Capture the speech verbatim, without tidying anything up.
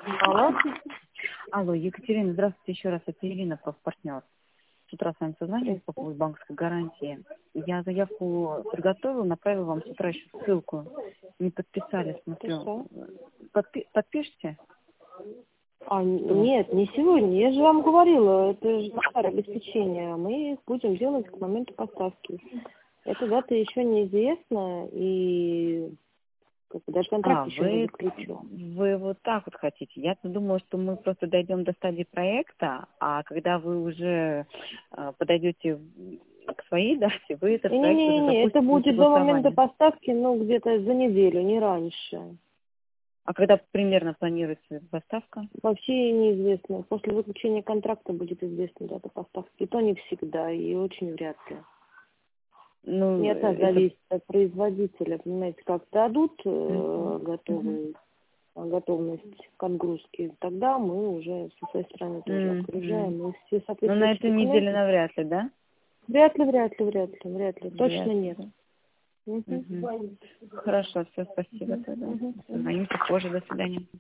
Алло. Алло, Екатерина, здравствуйте еще раз. Это Ирина, профпартнер. С утра с вами созвонились по поводу банковской гарантии. Я заявку подготовила, направила вам с утра еще ссылку. Не подписали, смотрю. Подпи- подпишите? А, нет, не сегодня. Я же вам говорила, это же товар обеспечения. Мы их будем делать к моменту поставки. Эта дата еще неизвестна, и как бы даже контракт А, еще не вы, заключен. вы вот так вот хотите. Я-то думала, что мы просто дойдем до стадии проекта, а когда вы уже э, подойдете к своей дате, вы этот проект уже Не-не-не, это запустите на будет до момента согласование. поставки, ну, где-то за неделю, не раньше. А когда примерно планируется поставка? Вообще неизвестно. После заключения контракта будет известна дата поставки. И то не всегда, и очень вряд ли. Ну, Не от нас это... зависит, от производителя. Понимаете, как дадут Мгм. э, готовые, готовность к отгрузке, тогда мы уже со своей стороны тоже Мгм. отгружаем. И все Ну, на соответствующие этой неделе документы. навряд ли, да? Вряд ли, вряд ли, вряд ли, вряд ли. Точно Вряд ли, нет. да? Мгм. Мгм. Хорошо, все, спасибо тогда. Мгм. Мгм. Созвонимся позже, до свидания.